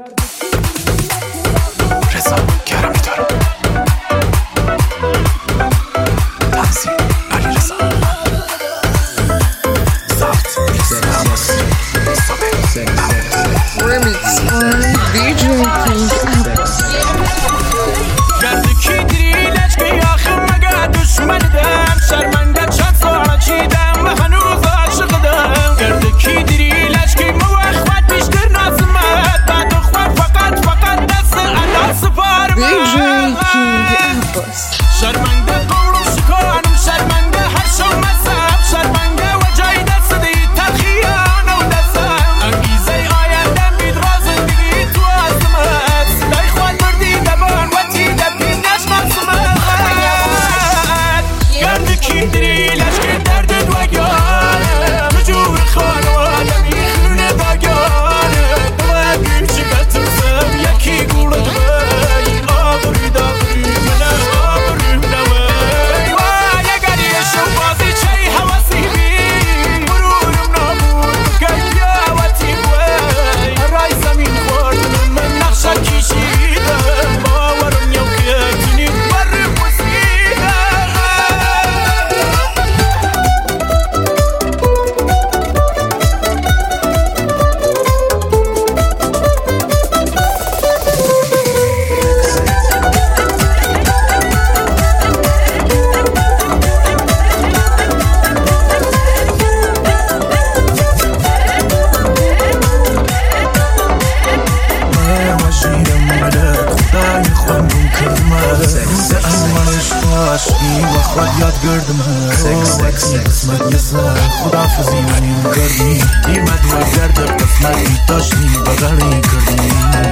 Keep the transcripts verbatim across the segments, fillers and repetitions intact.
رضا گرمی دارم. تنظیم علی رضا. ضبط Remix on دی جی King Abbas. گرد کی دیری لچکی آخر مگه دشمندم شرمنده چند ساله چیدم و هنوز عاشقدم. گرد کی دیری لچکی موخوت بیشتر نازمت بعد خواه فقط فقط دست ادا سپارم. دی جی King Abbas. شرمنده قولم شکانم شرمنده هر شو مذهب شرمنده و جای دست دی تلخیان و دستم. انگیزه آیندم بید را زندگی تو عظمت دای خواد بردی دبان و تی دبی نشمر سمت. گرد کی دری لشکر دردد و گانه مجور خانواده میخونه باگانه دلم بیرچی بترسم یکی گوله بی آبروی داغری منه آبروی منوی وای اگر یه شو بازی چی حواسی بی برورم نابود بکن یا وطی بوی رای زمین خوردنم من نقشه کشیدم باورم یو کتونی برم وسیدم. خود یاد گردم وقتی قسمت یه سر خدافزی منیم کردی ایمد و گرد قسمتی داشتی بغلی کردی.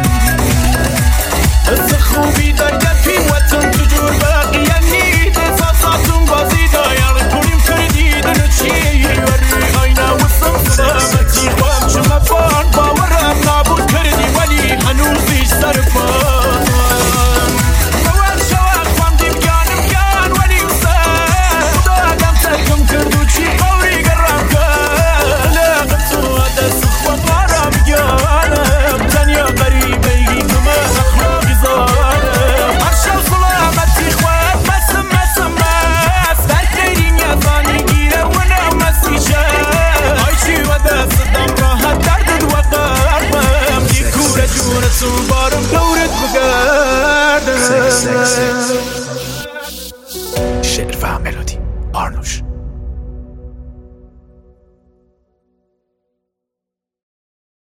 از خوبی در گفی وطن تجور باقی یعنی دساساتون بازی دایار کنیم کردی دنو چی وری آینا و سمسامتی خوام شما فان باورم نابود کردی ولی هنوزیش سر پان روان شوا خوام دیم گانم گان ولی وسان دادم ترکم کردو چی قوری گرم کن لغم تو دست خوام غارم گانم تنیا قریبی کما اخلاقی زانم عرشم سلامتی خوام مسم مسم مس در دیرین یزانی گیره و نمسیشه آی چی و دست دم راحت دردد و قرمم دی کوره جونتون بارم دورت بگردم.